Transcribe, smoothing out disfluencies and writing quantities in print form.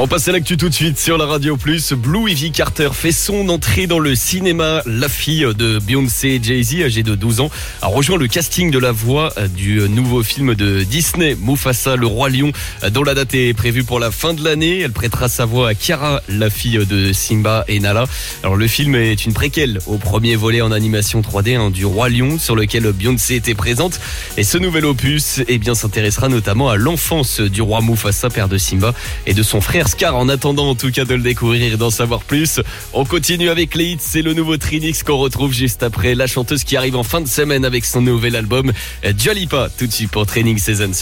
On passe à l'actu tout de suite sur la Radio Plus. Blue Ivy Carter fait son entrée dans le cinéma. La fille de Beyoncé et Jay-Z, âgée de 12 ans, a rejoint le casting de la voix du nouveau film de Disney, Mufasa, le roi lion, dont la date est prévue pour la fin de l'année. Elle prêtera sa voix à Kiara, la fille de Simba et Nala. Alors le film est une préquelle au premier volet en animation 3D du roi lion, sur lequel Beyoncé était présente. Et ce nouvel opus s'intéressera notamment à l'enfance du roi Mufasa, père de Simba, et de son frère Scar. En attendant en tout cas de le découvrir et d'en savoir plus, on continue avec les hits. C'est le nouveau Trinix qu'on retrouve juste après la chanteuse qui arrive en fin de semaine avec son nouvel album Dua Lipa, tout de suite pour Training Season.